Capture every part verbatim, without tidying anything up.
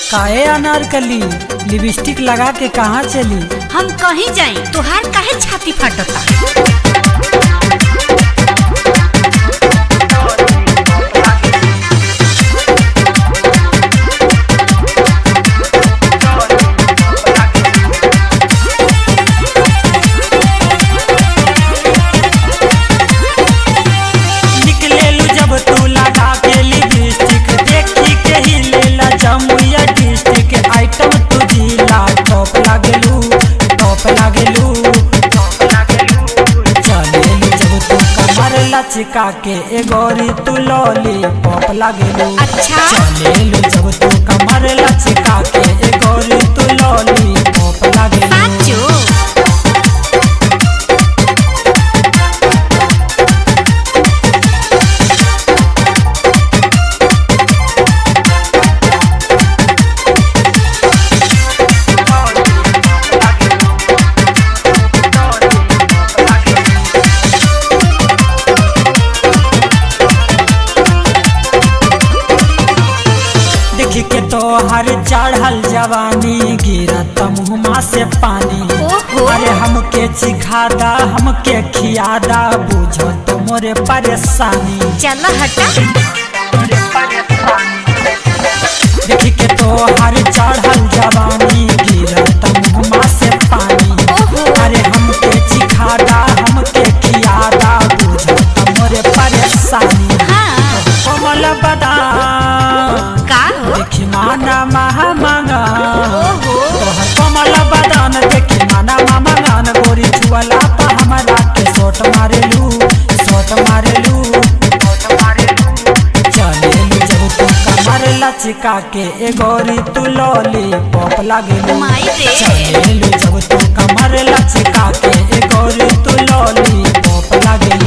काहे अनारकली लिपस्टिक लगा के कहाँ चली? हम कहीं जाई तोहार काहे छाती फाटता। चिका के एगोरी तू लॉली पॉप लागेलू। अच्छा चलेलू जब तू कमर लचका के एगोरी तू लॉली पॉप लागेलू। के तो हर चढ़ल जवानी गिरत मुँह से पानी। अरे हमके चिखादा हमके खियादा बुझो तो मोरे परेशानी। चल हटा देख के तो हर चढ़ल जवानी गिरत मुँह से पानी। अरे हमके चिखादा हमके खियादा बुझो तो मोरे परेशानी। हाँ। कोमल बदाम देखी माना महा मांगा तोहर कोमल बदान देखी माना मांगान गोरी छुअला पा हमरा के सोट मारेलू सोट मारेलू चलेलू जब तू कमर लचका के ए गोरी तू लॉली पॉप लागेलू। चलेलू जब तू कमर लचका के ए गोरी तू लॉली पॉप लागेलू।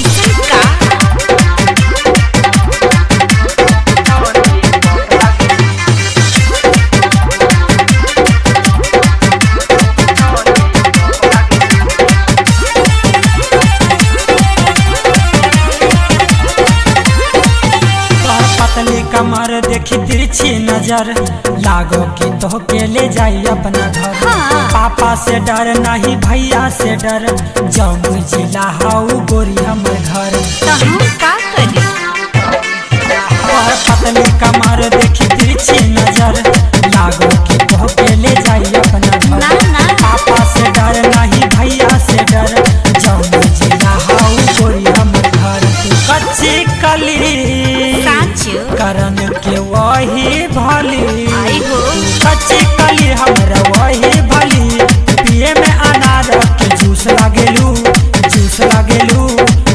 कमर देखी तिरछी नजर लागो कि तो के ले जाई अपना घर। हाँ। पापा से डर नहीं भैया से डर जब जिला हाउ गोरी हमर घर। का करी और पतली कमर देखी तिरछी नजर लागो कि तो के ले जाई अपना घर। ना, ना। पापा से डर नहीं भैया से डर जब जिला हाउ गोरी हमर घर। तू कच्ची कली करन के वही भली कच्ची कली हमरा वही भली पिए में अनार के जूस लागेलू जूस लागेलू।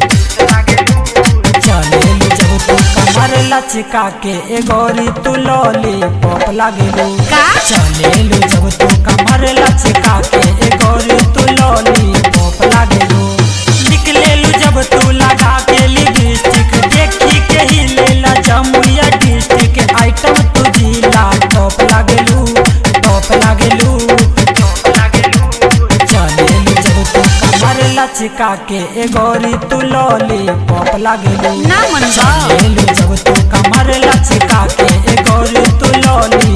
चलेलू जब तू कमर लचका के ए गोरी तू लॉली पॉप लागेलू। चलेलू जब तू कमर लचका के ए गोरी तू लॉली पॉप लागेलू। निकलेलू जब तू लगा के लिपस्टिक देखी के ही लेला जमुइया डिस्ट्रिक्ट आइटम तू जिला टॉप लागेलू टॉप लागेलू चलेलू जब तू कमर लचका के ए गोरी तू लॉली पॉप लागेलू। ना मन चलेलू जब तू कमर लचका के ए गोरी तू लॉली